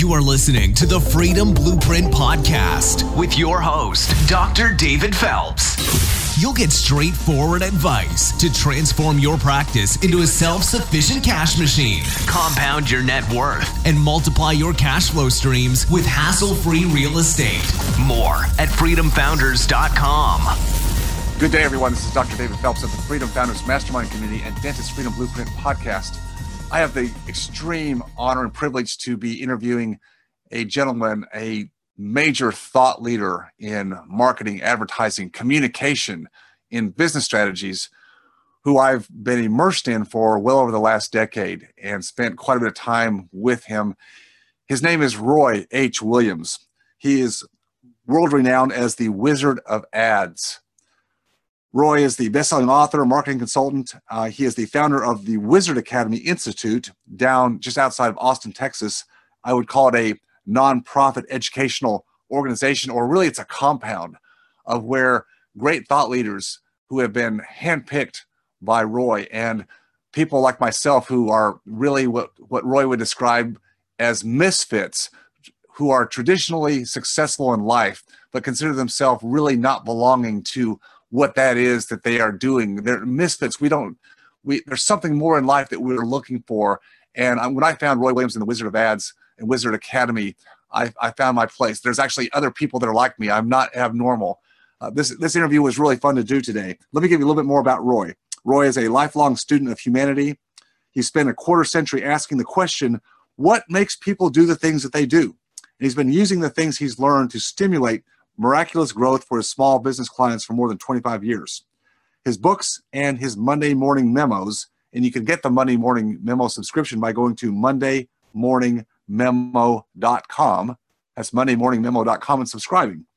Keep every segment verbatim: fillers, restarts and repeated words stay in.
You are listening to the Freedom Blueprint Podcast with your host, Doctor David Phelps. You'll get straightforward advice to transform your practice into a self-sufficient cash machine, compound your net worth, and multiply your cash flow streams with hassle-free real estate. More at freedom founders dot com. Good day, everyone. This is Doctor David Phelps of the Freedom Founders Mastermind Community and Dentist Freedom Blueprint Podcast. I have the extreme honor and privilege to be interviewing a gentleman, a major thought leader in marketing, advertising, communication, in business strategies, who I've been immersed in for well over the last decade and spent quite a bit of time with him. His name is Roy H. Williams. He is world-renowned as the Wizard of Ads. Roy is the best-selling author, marketing consultant. Uh, he is the founder of the Wizard Academy Institute down just outside of Austin, Texas. I would call it a nonprofit educational organization, or really it's a compound of where great thought leaders who have been handpicked by Roy and people like myself who are really what, what Roy would describe as misfits, who are traditionally successful in life, but consider themselves really not belonging to what that is that they are doing. They're misfits. We don't, we, there's something more in life that we're looking for. And when I found Roy Williams in the Wizard of Ads and Wizard Academy, I, I found my place. There's actually other people that are like me. I'm not abnormal. Uh, this, this interview was really fun to do today. Let me give you a little bit more about Roy. Roy is a lifelong student of humanity. He spent a quarter century asking the question, what makes people do the things that they do? And he's been using the things he's learned to stimulate miraculous growth for his small business clients for more than twenty-five years. His books and his Monday Morning Memos, and you can get the Monday Morning Memo subscription by going to monday morning memo dot com. That's monday morning memo dot com and subscribing.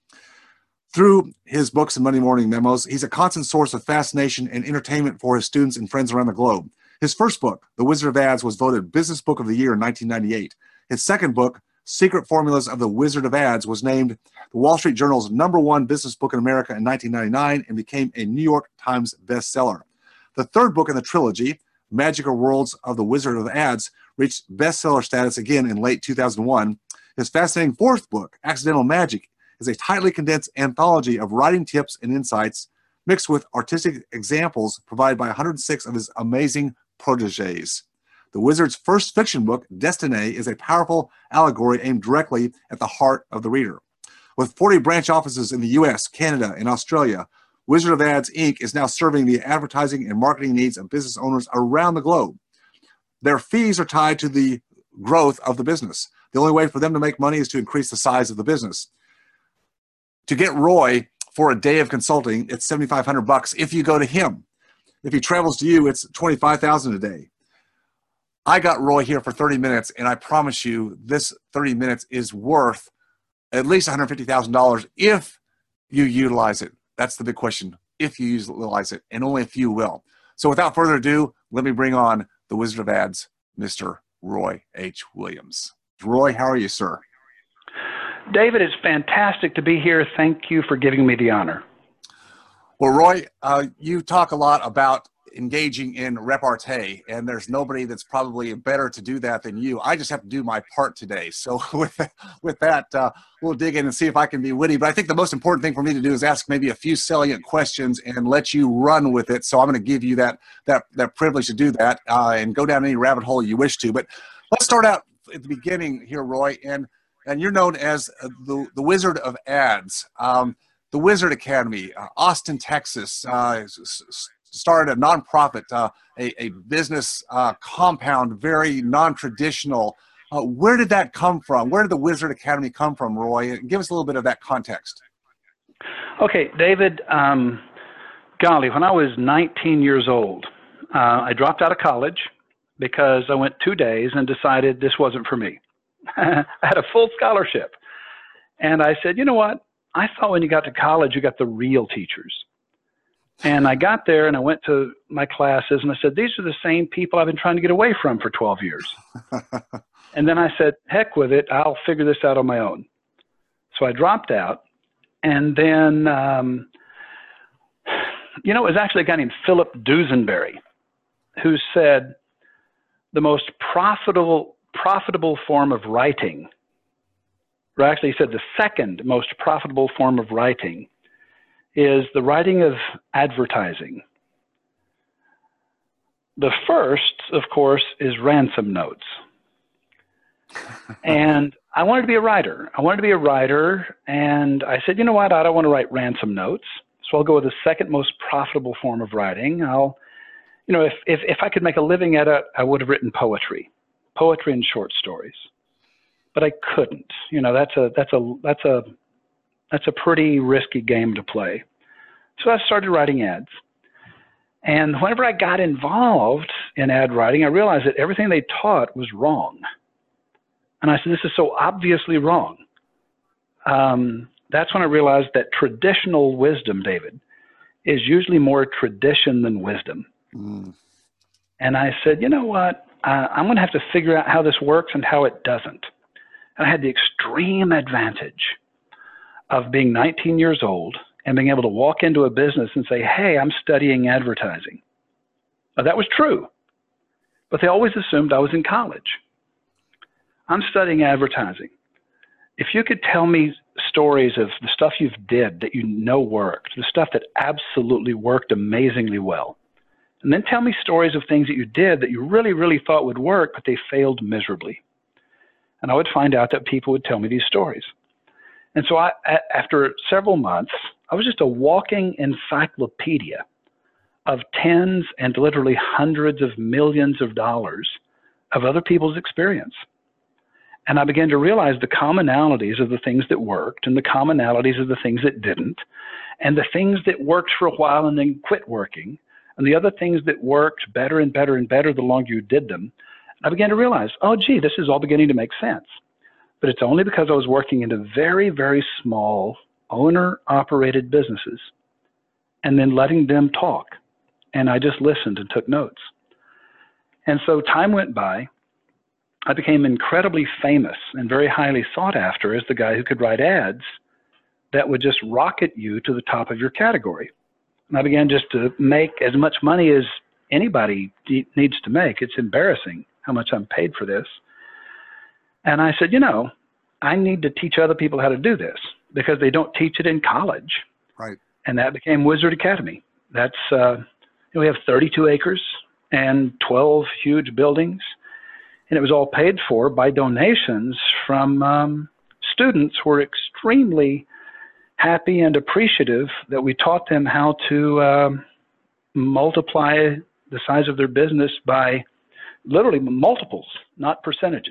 Through his books and Monday Morning Memos, he's a constant source of fascination and entertainment for his students and friends around the globe. His first book, The Wizard of Ads, was voted Business Book of the Year in nineteen ninety-eight. His second book, Secret Formulas of the Wizard of Ads, was named the Wall Street Journal's number one business book in America in nineteen ninety-nine and became a New York Times bestseller. The third book in the trilogy, Magical Worlds of the Wizard of Ads, reached bestseller status again in late two thousand one. His fascinating fourth book, Accidental Magic, is a tightly condensed anthology of writing tips and insights mixed with artistic examples provided by one hundred six of his amazing protégés. The Wizard's first fiction book, Destiny, is a powerful allegory aimed directly at the heart of the reader. With forty branch offices in the U S, Canada, and Australia, Wizard of Ads, Incorporated is now serving the advertising and marketing needs of business owners around the globe. Their fees are tied to the growth of the business. The only way for them to make money is to increase the size of the business. To get Roy for a day of consulting, it's seventy-five hundred bucks if you go to him. If he travels to you, it's twenty-five thousand a day. I got Roy here for thirty minutes, and I promise you this thirty minutes is worth at least one hundred fifty thousand dollars if you utilize it. That's the big question, if you utilize it, and only a few will. So without further ado, let me bring on the Wizard of Ads, Mister Roy H. Williams. Roy, how are you, sir? David, it's fantastic to be here. Thank you for giving me the honor. Well, Roy, uh, you talk a lot about engaging in repartee, and there's nobody that's probably better to do that than you. I just have to do my part today. So with that, with that uh, we'll dig in and see if I can be witty. But I think the most important thing for me to do is ask maybe a few salient questions and let you run with it. So I'm going to give you that that that privilege to do that uh, and go down any rabbit hole you wish to. But let's start out at the beginning here, Roy. And and you're known as the the Wizard of Ads, um, the Wizard Academy, uh, Austin, Texas. Uh, started a nonprofit, uh, a, a business uh, compound, very non-traditional. Uh, where did that come from? Where did the Wizard Academy come from, Roy? Give us a little bit of that context. Okay, David, um, golly, when I was nineteen years old, uh, I dropped out of college because I went two days and decided this wasn't for me. I had a full scholarship. And I said, you know what? I thought when you got to college, you got the real teachers. And I got there and I went to my classes and I said, these are the same people I've been trying to get away from for twelve years. And then I said, heck with it, I'll figure this out on my own. So I dropped out. And then, um, you know, it was actually a guy named Philip Dusenberry who said the most profitable, profitable form of writing or actually he said the second most profitable form of writing is the writing of advertising. The first, of course, is ransom notes. And I wanted to be a writer. I wanted to be a writer, and I said, you know what, I don't want to write ransom notes, so I'll go with the second most profitable form of writing. I'll, you know, if, if, if I could make a living at it, I would have written poetry, poetry and short stories. But I couldn't. You know, that's a, that's a, that's a, that's a pretty risky game to play. So I started writing ads. And whenever I got involved in ad writing, I realized that everything they taught was wrong. And I said, this is so obviously wrong. Um, that's when I realized that traditional wisdom, David, is usually more tradition than wisdom. Mm. And I said, you know what? Uh, I'm going to have to figure out how this works and how it doesn't. And I had the extreme advantage of being nineteen years old and being able to walk into a business and say, hey, I'm studying advertising. Now, that was true, but they always assumed I was in college. I'm studying advertising. If you could tell me stories of the stuff you've did that you know worked, the stuff that absolutely worked amazingly well, and then tell me stories of things that you did that you really, really thought would work, but they failed miserably. And I would find out that people would tell me these stories. And so I, after several months, I was just a walking encyclopedia of tens and literally hundreds of millions of dollars of other people's experience. And I began to realize the commonalities of the things that worked and the commonalities of the things that didn't, and the things that worked for a while and then quit working, and the other things that worked better and better and better the longer you did them. And I began to realize, oh, gee, this is all beginning to make sense. But it's only because I was working into very, very small owner-operated businesses and then letting them talk. And I just listened and took notes. And so time went by. I became incredibly famous and very highly sought after as the guy who could write ads that would just rocket you to the top of your category. And I began just to make as much money as anybody needs to make. It's embarrassing how much I'm paid for this. And I said, you know, I need to teach other people how to do this because they don't teach it in college. Right. And that became Wizard Academy. That's, uh, you know, we have thirty-two acres and twelve huge buildings. And it was all paid for by donations from um, students who were extremely happy and appreciative that we taught them how to um, multiply the size of their business by literally multiples, not percentages.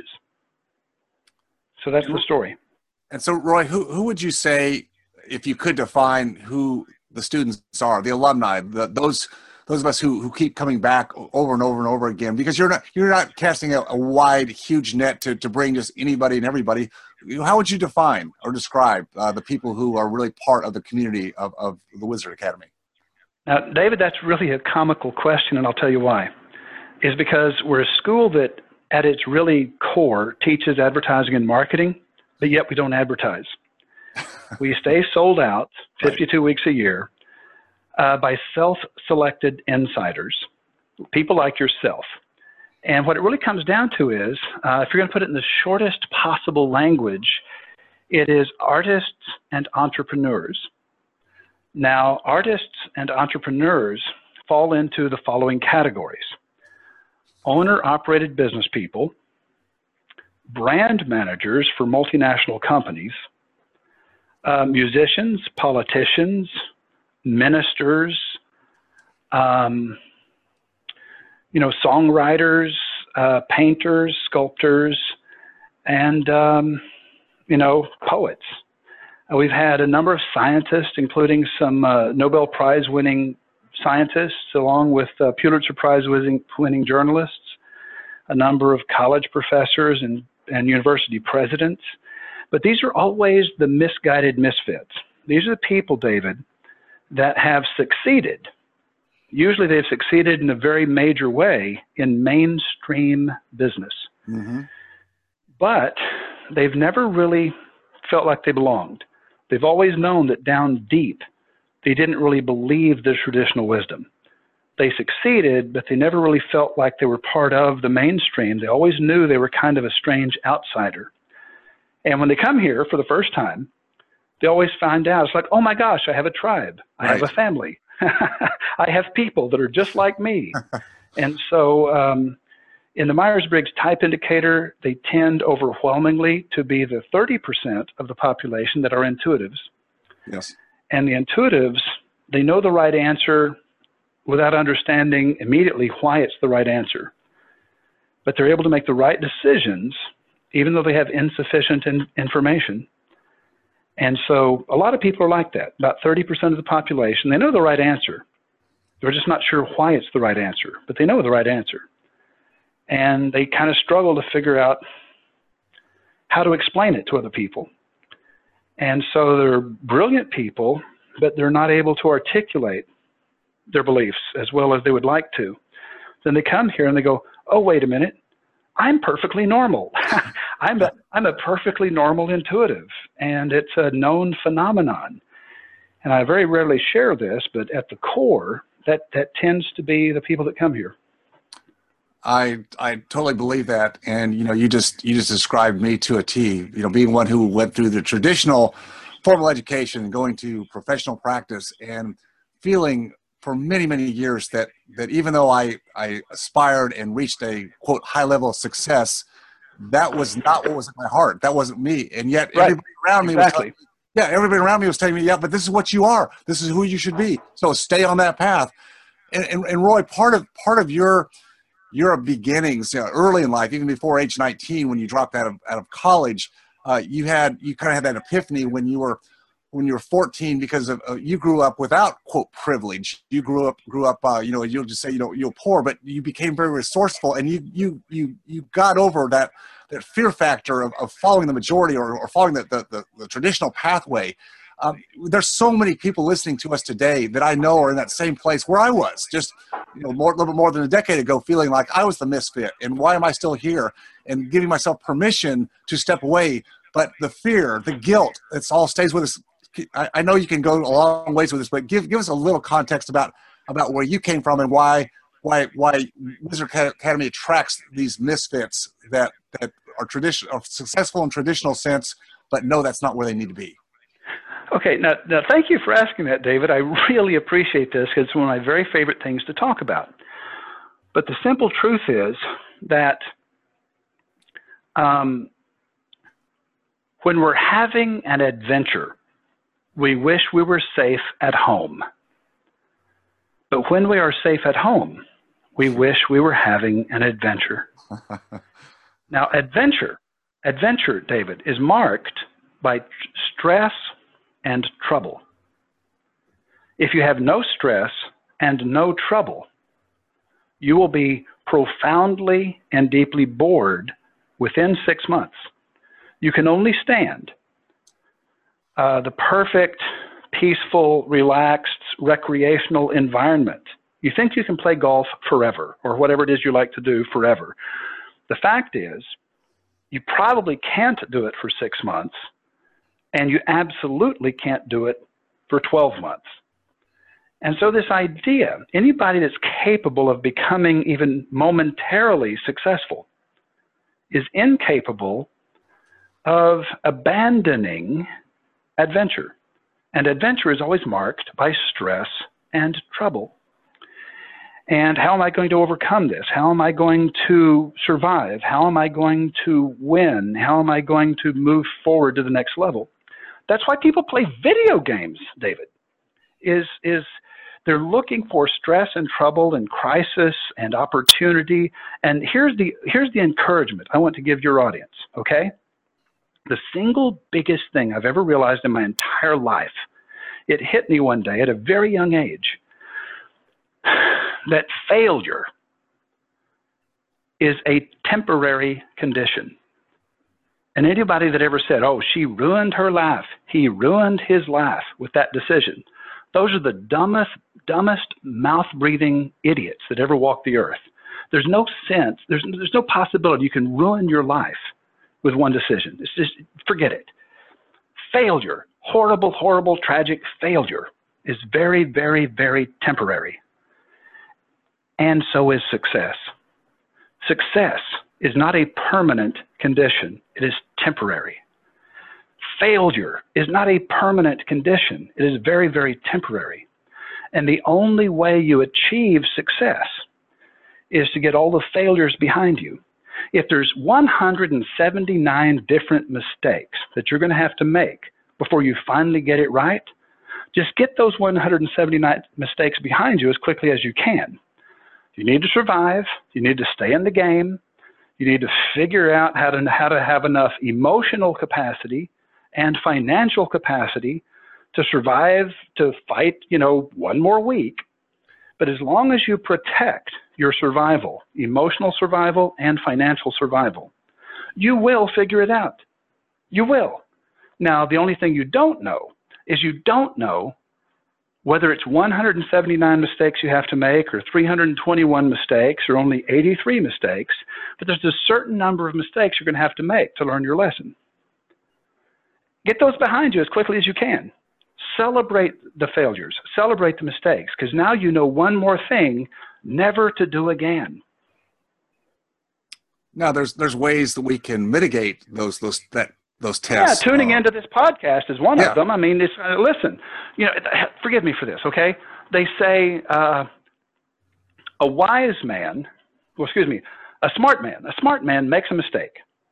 So that's the story. And so, Roy, who, who would you say, if you could define who the students are, the alumni, the, those those of us who, who keep coming back over and over and over again, because you're not you're not casting a, a wide, huge net to, to bring just anybody and everybody. How would you define or describe uh, the people who are really part of the community of, of the Wizard Academy? Now, David, that's really a comical question, and I'll tell you why. Is because we're a school that at its really core teaches advertising and marketing, but yet we don't advertise. We stay sold out fifty-two right. weeks a year uh, by self-selected insiders, people like yourself. And what it really comes down to is, uh, if you're going to put it in the shortest possible language, it is artists and entrepreneurs. Now, artists and entrepreneurs fall into the following categories: owner-operated business people, brand managers for multinational companies, uh, musicians, politicians, ministers, um, you know, songwriters, uh, painters, sculptors, and, um, you know, poets. Uh, we've had a number of scientists, including some uh, Nobel Prize-winning scientists, along with uh, Pulitzer Prize-winning winning journalists, a number of college professors and, and university presidents. But these are always the misguided misfits. These are the people, David, that have succeeded. Usually they've succeeded in a very major way in mainstream business. Mm-hmm. But they've never really felt like they belonged. They've always known that down deep, they didn't really believe the traditional wisdom. They succeeded, but they never really felt like they were part of the mainstream. They always knew they were kind of a strange outsider. And when they come here for the first time, they always find out, it's like, oh my gosh, I have a tribe. I right. have a family. I have people that are just like me. And so um, in the Myers-Briggs Type Indicator, they tend overwhelmingly to be the thirty percent of the population that are intuitives. Yes. And the intuitives, they know the right answer without understanding immediately why it's the right answer. But they're able to make the right decisions, even though they have insufficient in information. And so a lot of people are like that. About thirty percent of the population, they know the right answer. They're just not sure why it's the right answer, but they know the right answer. And they kind of struggle to figure out how to explain it to other people. And so they're brilliant people, but they're not able to articulate their beliefs as well as they would like to. Then they come here and they go, oh, wait a minute, I'm perfectly normal. I'm a, I'm a perfectly normal intuitive, and it's a known phenomenon. And I very rarely share this, but at the core, that, that tends to be the people that come here. I I totally believe that, and you know, you just you just described me to a T. You know, being one who went through the traditional formal education, going to professional practice, and feeling for many many years that that even though I I aspired and reached a quote high level of success, that was not what was in my heart. That wasn't me, and yet Right. everybody around me Exactly. was telling me, yeah, everybody around me was telling me, yeah, but this is what you are. This is who you should be. So stay on that path. And and, and Roy, part of part of your your beginnings, you know, early in life, even before age nineteen, when you dropped out of out of college, uh, you had you kind of had that epiphany when you were when you were fourteen, because of uh, you grew up without quote privilege. You grew up grew up, uh, you know, you'll just say you know you're poor, but you became very resourceful, and you you you you got over that that fear factor of, of following the majority or, or following the, the the the traditional pathway. Um, there's so many people listening to us today that I know are in that same place where I was, just you know, more, a little bit more than a decade ago, feeling like I was the misfit, and why am I still here? And giving myself permission to step away, but the fear, the guilt, it's all stays with us. I, I know you can go a long ways with this, but give give us a little context about about where you came from and why why why Wizard Academy attracts these misfits that that are traditional, are successful in traditional sense, but no, that's not where they need to be. Okay, now, now thank you for asking that, David. I really appreciate this because it's one of my very favorite things to talk about. But the simple truth is that um, when we're having an adventure, we wish we were safe at home. But when we are safe at home, we wish we were having an adventure. Now, adventure, adventure, David, is marked by stress and trouble. If you have no stress and no trouble, you will be profoundly and deeply bored within six months. You can only stand uh, the perfect, peaceful, relaxed, recreational environment. You think you can play golf forever, or whatever it is you like to do forever. The fact is, you probably can't do it for six months, and you absolutely can't do it for twelve months. And so this idea, anybody that's capable of becoming even momentarily successful is incapable of abandoning adventure. And adventure is always marked by stress and trouble. And how am I going to overcome this? How am I going to survive? How am I going to win? How am I going to move forward to the next level? That's why people play video games, David, is, is they're looking for stress and trouble and crisis and opportunity. And here's the, here's the encouragement I want to give your audience, okay? The single biggest thing I've ever realized in my entire life, it hit me one day at a very young age, that failure is a temporary condition. And anybody that ever said, oh, she ruined her life, he ruined his life with that decision, those are the dumbest, dumbest mouth-breathing idiots that ever walked the earth. There's no sense, there's, there's no possibility you can ruin your life with one decision. It's just, forget it. Failure, horrible, horrible, tragic failure is very, very, very temporary. And so is success. Success is not a permanent condition. It is temporary. failure is not a permanent condition. It is very, very temporary. And the only way you achieve success is to get all the failures behind you. If there's one hundred seventy-nine different mistakes that you're going to have to make before you finally get it right, just get those one hundred seventy-nine mistakes behind you as quickly as you can. You need to survive. You need to stay in the game. You need to figure out how to, how to have enough emotional capacity and financial capacity to survive, to fight, you know, one more week. But as long as you protect your survival, emotional survival and financial survival, you will figure it out. You will. Now, the only thing you don't know is you don't know whether it's one hundred seventy-nine mistakes you have to make or three hundred twenty-one mistakes or only eighty-three mistakes, but there's a certain number of mistakes you're going to have to make to learn your lesson. Get those behind you as quickly as you can. Celebrate the failures. Celebrate the mistakes, because now you know one more thing never to do again. Now, there's there's ways that we can mitigate those those that those tests. Yeah, tuning uh, into this podcast is one yeah. of them. I mean, it's, uh, listen, you know, forgive me for this, okay? They say uh, a wise man, well, excuse me, a smart man, a smart man makes a mistake,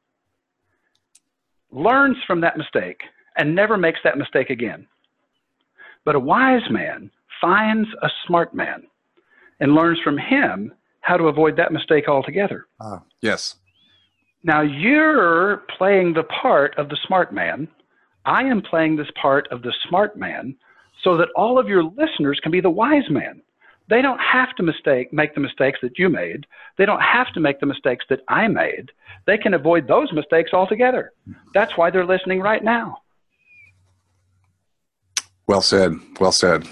learns from that mistake, and never makes that mistake again. But a wise man finds a smart man and learns from him how to avoid that mistake altogether. Uh, yes. Now, you're playing the part of the smart man. I am playing this part of the smart man so that all of your listeners can be the wise man. They don't have to mistake, make the mistakes that you made. They don't have to make the mistakes that I made. They can avoid those mistakes altogether. That's why they're listening right now. Well said. Well said.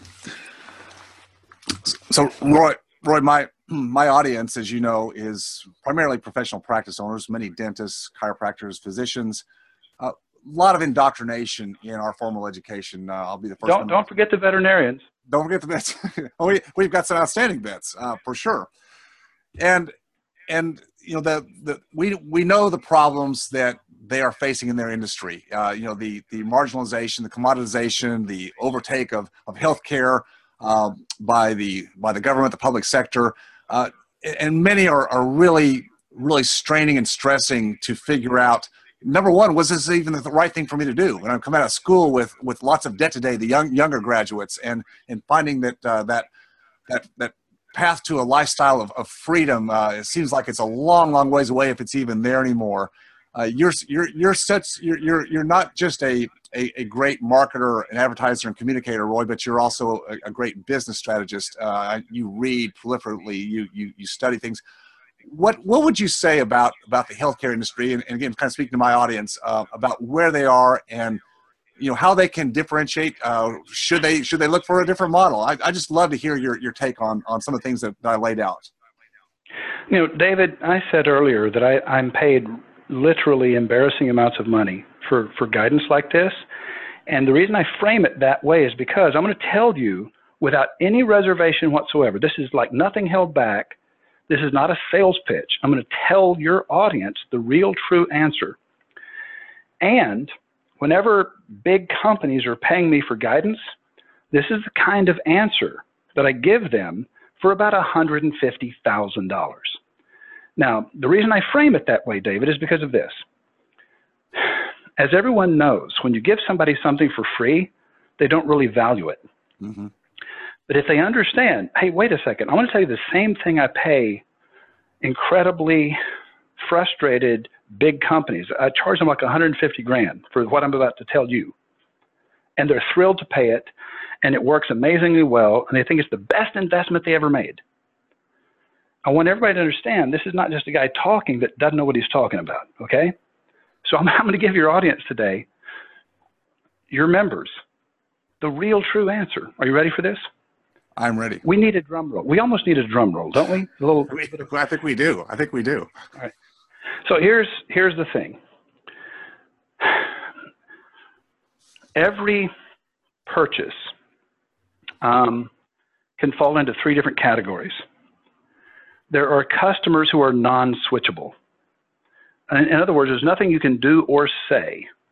So, Roy, Roy, my my audience, as you know, is primarily professional practice owners, many dentists, chiropractors, physicians. A uh, lot of indoctrination in our formal education. Uh, I'll be the first. Don't one. don't forget the veterinarians. Don't forget the vets. oh, we, we've got some outstanding vets uh, for sure. And and you know the the we we know the problems that they are facing in their industry. Uh, you know, the the marginalization, the commoditization, the overtake of of healthcare uh, by the by the government, the public sector, uh, and many are are really really straining and stressing to figure out. Number one, was this even the right thing for me to do? When I'm coming out of school with with lots of debt today, the young younger graduates, and and finding that uh, that that that path to a lifestyle of, of freedom, uh, it seems like it's a long, long ways away if it's even there anymore. Uh, you're you're you're such you're you're you're not just a, a a great marketer and advertiser and communicator, Roy, but you're also a, a great business strategist. Uh, you read proliferately. You you you study things. What what would you say about about the healthcare industry, and, and again, kind of speaking to my audience uh, about where they are and you know how they can differentiate? Uh, should they should they look for a different model? I I just love to hear your your take on on some of the things that, that I laid out. You know, David, I said earlier that I, I'm paid literally embarrassing amounts of money for, for guidance like this. And the reason I frame it that way is because I'm going to tell you without any reservation whatsoever, this is like nothing held back. This is not a sales pitch. I'm going to tell your audience the real true answer. And whenever big companies are paying me for guidance, this is the kind of answer that I give them for about one hundred fifty thousand dollars. Now, the reason I frame it that way, David, is because of this. As everyone knows, when you give somebody something for free, they don't really value it. Mm-hmm. But if they understand, hey, wait a second, I want to tell you the same thing I pay incredibly frustrated big companies. I charge them like one hundred fifty grand for what I'm about to tell you. And they're thrilled to pay it, and it works amazingly well, and they think it's the best investment they ever made. I want everybody to understand this is not just a guy talking that doesn't know what he's talking about, okay? So I'm, I'm going to give your audience today, your members, the real true answer. Are you ready for this? I'm ready. We need a drum roll. We almost need a drum roll, don't we? A little. I think we do. I think we do. All right. So here's here's the thing. Every purchase um, can fall into three different categories. There are customers who are non-switchable. In other words, there's nothing you can do or say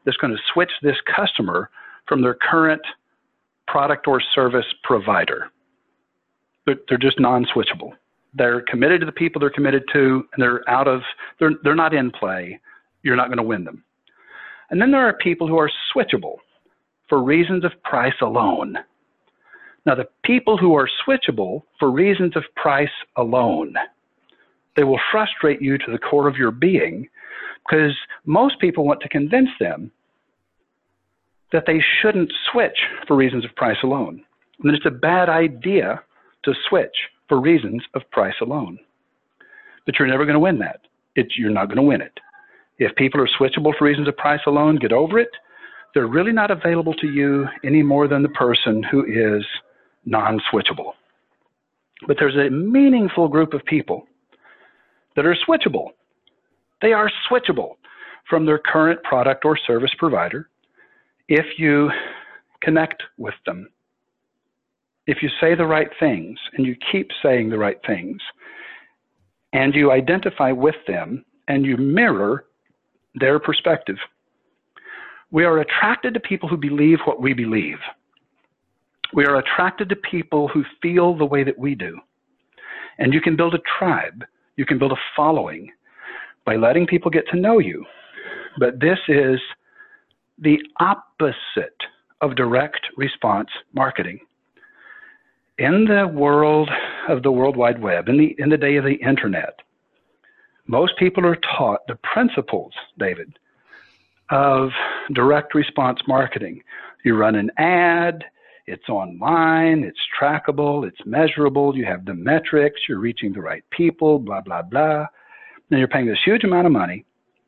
that's going to switch this customer from their current product or service provider. They're, they're just non-switchable. They're committed to the people they're committed to, and they're out of, they're, they're not in play. You're not going to win them. And then there are people who are switchable for reasons of price alone. Now, the people who are switchable for reasons of price alone, they will frustrate you to the core of your being, because most people want to convince them that they shouldn't switch for reasons of price alone. And that it's a bad idea to switch for reasons of price alone. But you're never going to win that. It's, you're not going to win it. If people are switchable for reasons of price alone, get over it. They're really not available to you any more than the person who is non-switchable. But there's a meaningful group of people that are switchable. They are switchable from their current product or service provider if you connect with them. If you say the right things and you keep saying the right things and you identify with them and you mirror their perspective. We are attracted to people who believe what we believe. We are attracted to people who feel the way that we do. And you can build a tribe. You can build a following by letting people get to know you. But this is the opposite of direct response marketing. In the world of the World Wide Web, in the, in the day of the internet, most people are taught the principles, David, of direct response marketing. You run an ad, it's online, it's trackable, it's measurable, you have the metrics, you're reaching the right people, blah, blah, blah. Then you're paying this huge amount of money.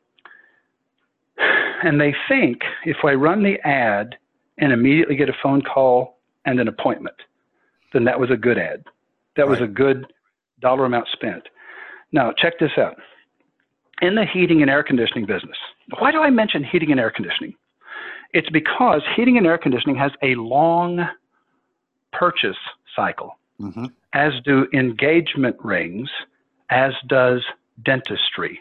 And they think if I run the ad and immediately get a phone call and an appointment, then that was a good ad. That was a good dollar amount spent. Now, check this out. In the heating and air conditioning business, why do I mention heating and air conditioning? It's because heating and air conditioning has a long purchase cycle, mm-hmm. as do engagement rings, as does dentistry.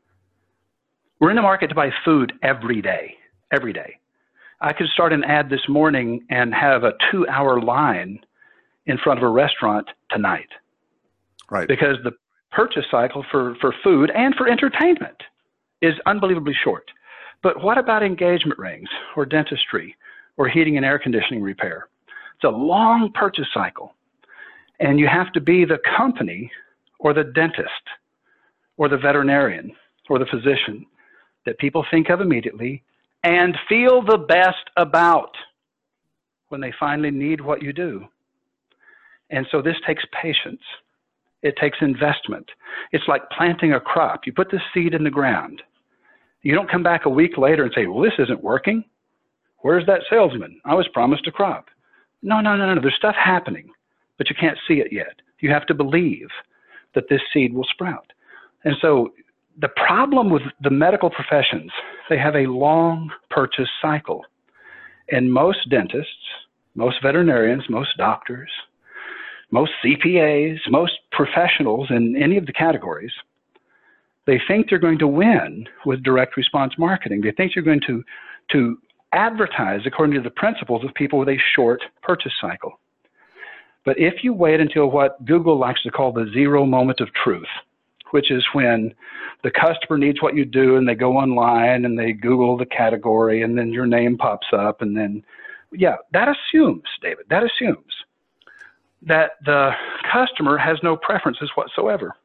We're in the market to buy food every day, every day. I could start an ad this morning and have a two-hour line in front of a restaurant tonight. Right. Because the purchase cycle for, for food and for entertainment is unbelievably short. But what about engagement rings or dentistry or heating and air conditioning repair? It's a long purchase cycle. And you have to be the company or the dentist or the veterinarian or the physician that people think of immediately and feel the best about when they finally need what you do. And so this takes patience. It takes investment. It's like planting a crop. You put the seed in the ground. You don't come back a week later and say, well, this isn't working. Where's that salesman? I was promised a crop. No, no, no, no. There's stuff happening, but you can't see it yet. You have to believe that this seed will sprout. And so the problem with the medical professions, they have a long purchase cycle. And most dentists, most veterinarians, most doctors, most C P As, most professionals in any of the categories, they think they're going to win with direct response marketing. They think you're going to, to advertise according to the principles of people with a short purchase cycle. But if you wait until what Google likes to call the zero moment of truth, which is when the customer needs what you do and they go online and they Google the category and then your name pops up and then, yeah, that assumes, David, that assumes that the customer has no preferences whatsoever.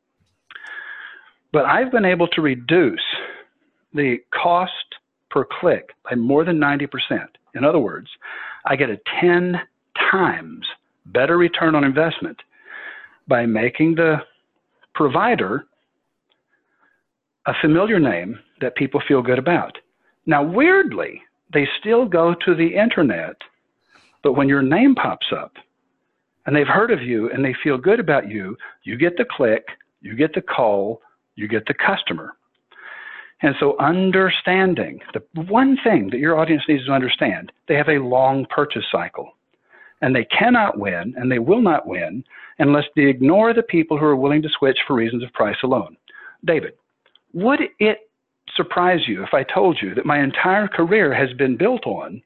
But I've been able to reduce the cost per click by more than ninety percent. In other words, I get a ten times better return on investment by making the provider a familiar name that people feel good about. Now, weirdly, they still go to the internet, but when your name pops up and they've heard of you and they feel good about you, you get the click, you get the call, you get the customer. And so understanding, the one thing that your audience needs to understand, they have a long purchase cycle. And they cannot win, and they will not win, unless they ignore the people who are willing to switch for reasons of price alone. David, would it surprise you if I told you that my entire career has been built on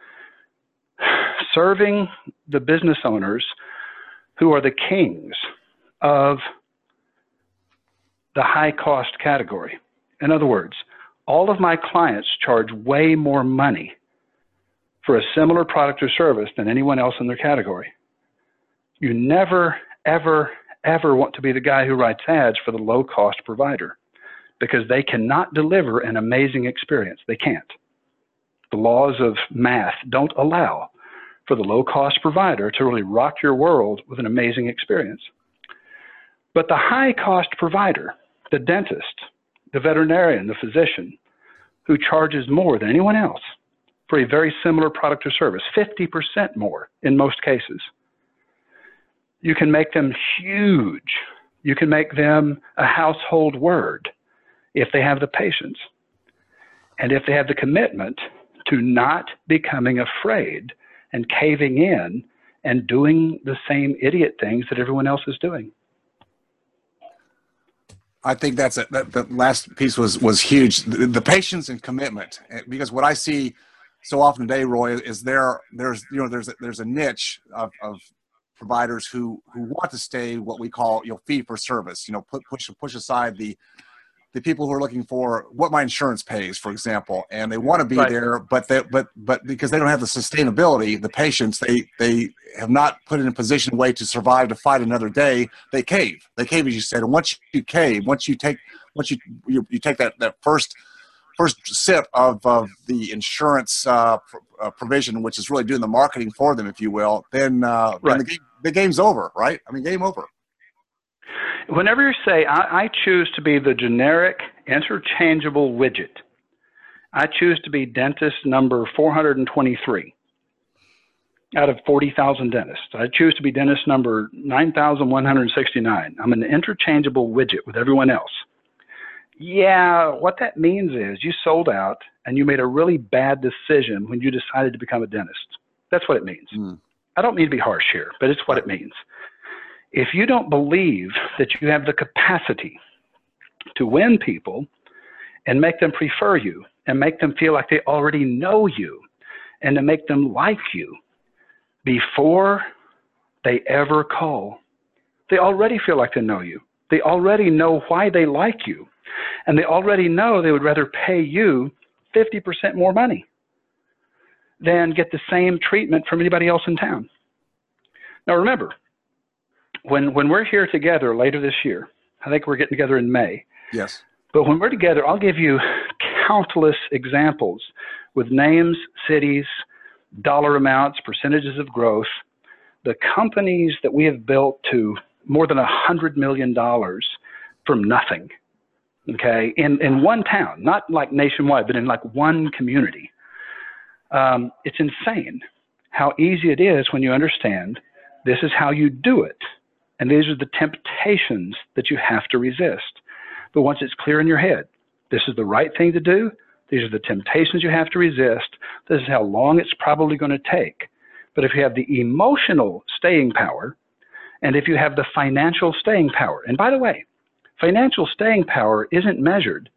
serving the business owners who are the kings of the high cost category. In other words, all of my clients charge way more money for a similar product or service than anyone else in their category. You never, ever, ever want to be the guy who writes ads for the low cost provider, because they cannot deliver an amazing experience. They can't. The laws of math don't allow for the low-cost provider to really rock your world with an amazing experience. But the high-cost provider, the dentist, the veterinarian, the physician, who charges more than anyone else for a very similar product or service, fifty percent more in most cases, you can make them huge. You can make them a household word if they have the patience and if they have the commitment to not becoming afraid and caving in and doing the same idiot things that everyone else is doing. I think that's it. That, the last piece was was huge. The, the patience and commitment, because what I see so often today, Roy, is there there's you know there's a, there's a niche of, of providers who who want to stay what we call you know fee for service. You know, put, push push aside the the people who are looking for what my insurance pays, for example, and they want to be right there, but they, but but because they don't have the sustainability, the patience, they they have not put in a position way to survive to fight another day. They cave. They cave, as you said. And once you cave, once you take once you you, you take that that first first sip of of the insurance uh, pr- uh, provision, which is really doing the marketing for them, if you will, then uh, right. then the game the game's over, right? I mean, game over. Whenever you say, I, I choose to be the generic interchangeable widget, I choose to be dentist number four hundred twenty-three out of forty thousand dentists. I choose to be dentist number nine thousand one hundred sixty-nine. I'm an interchangeable widget with everyone else. Yeah, what that means is you sold out and you made a really bad decision when you decided to become a dentist. That's what it means. Mm. I don't mean to be harsh here, but it's what it means. If you don't believe that you have the capacity to win people and make them prefer you and make them feel like they already know you and to make them like you before they ever call, they already feel like they know you. They already know why they like you. And they already know they would rather pay you fifty percent more money than get the same treatment from anybody else in town. Now remember, When when we're here together later this year, I think we're getting together in May. Yes. But when we're together, I'll give you countless examples with names, cities, dollar amounts, percentages of growth, the companies that we have built to more than one hundred million dollars from nothing, okay, in, in one town, not like nationwide, but in like one community. Um, it's insane how easy it is when you understand this is how you do it. And these are the temptations that you have to resist. But once it's clear in your head, this is the right thing to do. These are the temptations you have to resist. This is how long it's probably going to take. But if you have the emotional staying power, and if you have the financial staying power, and by the way, financial staying power isn't measured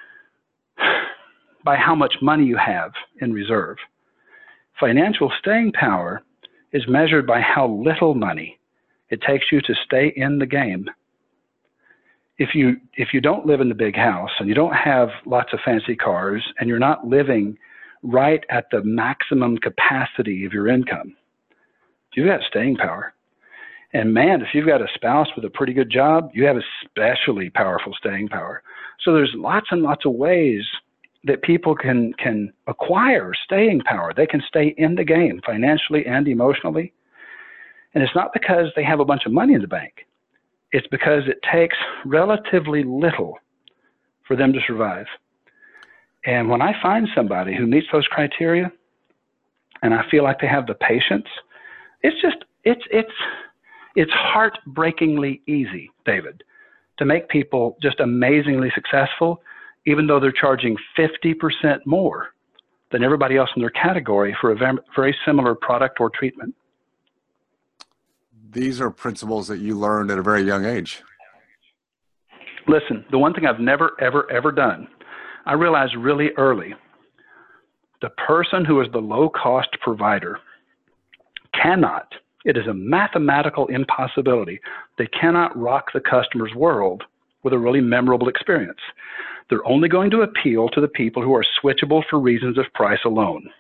by how much money you have in reserve. Financial staying power is measured by how little money it takes you to stay in the game. If you if you don't live in the big house and you don't have lots of fancy cars and you're not living right at the maximum capacity of your income, you've got staying power. And man, if you've got a spouse with a pretty good job, you have especially powerful staying power. So there's lots and lots of ways that people can can acquire staying power. They can stay in the game financially and emotionally. And it's not because they have a bunch of money in the bank. It's because it takes relatively little for them to survive. And when I find somebody who meets those criteria, and I feel like they have the patience, it's just, it's, it's, it's heartbreakingly easy, David, to make people just amazingly successful, even though they're charging fifty percent more than everybody else in their category for a very similar product or treatment. These are principles that you learned at a very young age. Listen, the one thing I've never, ever, ever done, I realized really early, the person who is the low-cost provider cannot, it is a mathematical impossibility, they cannot rock the customer's world with a really memorable experience. They're only going to appeal to the people who are switchable for reasons of price alone.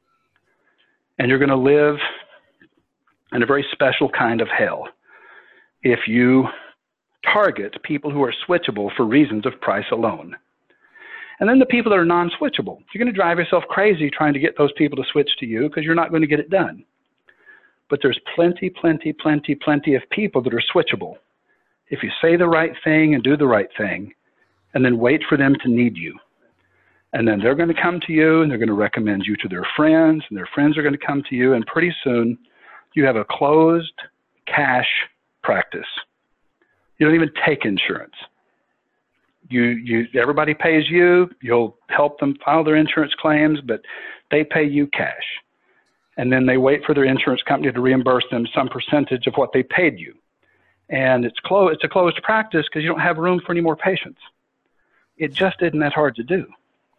And you're going to live in a very special kind of hell if you target people who are switchable for reasons of price alone. And then the people that are non-switchable, you're going to drive yourself crazy trying to get those people to switch to you because you're not going to get it done. But there's plenty, plenty, plenty, plenty of people that are switchable. If you say the right thing and do the right thing, and then wait for them to need you. And then they're going to come to you, and they're going to recommend you to their friends, and their friends are going to come to you, and pretty soon you have a closed cash practice. You don't even take insurance. You, you, everybody pays you, you'll help them file their insurance claims, but they pay you cash. And then they wait for their insurance company to reimburse them some percentage of what they paid you. And it's, clo- it's a closed practice because you don't have room for any more patients. It just isn't that hard to do.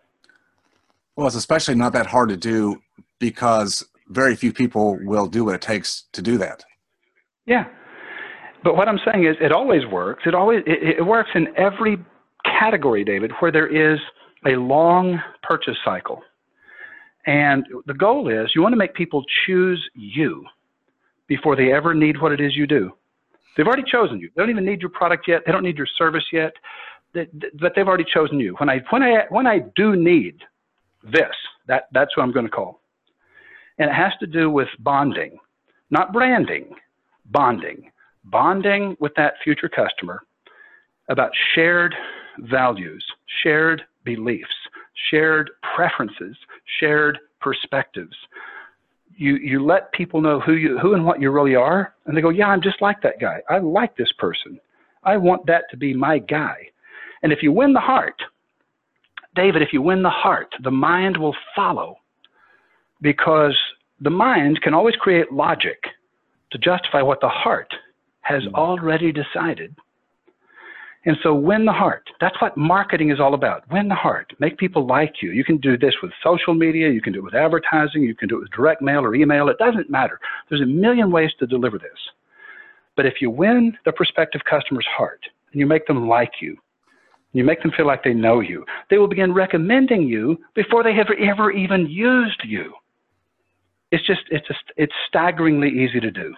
Well, it's especially not that hard to do because very few people will do what it takes to do that. Yeah. But what I'm saying is it always works. It always it, it works in every category, David, where there is a long purchase cycle. And the goal is you want to make people choose you before they ever need what it is you do. They've already chosen you. They don't even need your product yet. They don't need your service yet. But they've already chosen you. When I when I when I do need this, that that's what I'm going to call. And it has to do with bonding, not branding, bonding, bonding with that future customer about shared values, shared beliefs, shared preferences, shared perspectives. You you let people know who you who and what you really are, and they go, yeah, I'm just like that guy. I like this person. I want that to be my guy. And if you win the heart, David, if you win the heart, the mind will follow, because the mind can always create logic to justify what the heart has already decided. And so win the heart. That's what marketing is all about. Win the heart. Make people like you. You can do this with social media. You can do it with advertising. You can do it with direct mail or email. It doesn't matter. There's a million ways to deliver this. But if you win the prospective customer's heart and you make them like you, you make them feel like they know you, they will begin recommending you before they have ever even used you. It's just, it's just, it's staggeringly easy to do.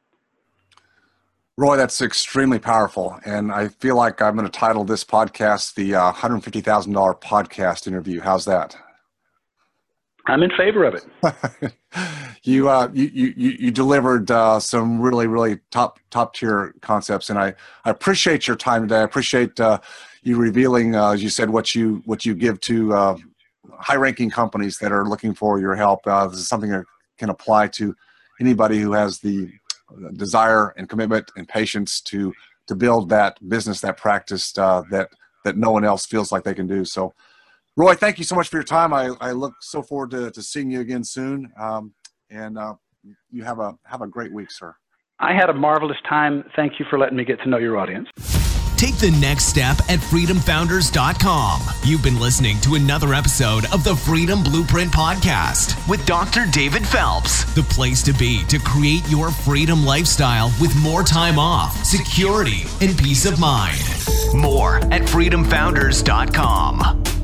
Roy, that's extremely powerful. And I feel like I'm going to title this podcast the uh, one hundred fifty thousand dollars podcast interview. How's that? I'm in favor of it. you, uh, you, you, you delivered uh, some really, really top, top tier concepts. And I, I appreciate your time today. I appreciate uh, you revealing, uh, as you said, what you, what you give to uh, high ranking companies that are looking for your help. Uh, this is something that can apply to anybody who has the desire and commitment and patience to to build that business, that practice uh, that that no one else feels like they can do. So, Roy, thank you so much for your time. I, I look so forward to, to seeing you again soon. Um, and uh, you have a have a great week, sir. I had a marvelous time. Thank you for letting me get to know your audience. Take the next step at freedom founders dot com. You've been listening to another episode of the Freedom Blueprint Podcast with Doctor David Phelps, the place to be to create your freedom lifestyle with more time off, security, and peace of mind. More at freedom founders dot com.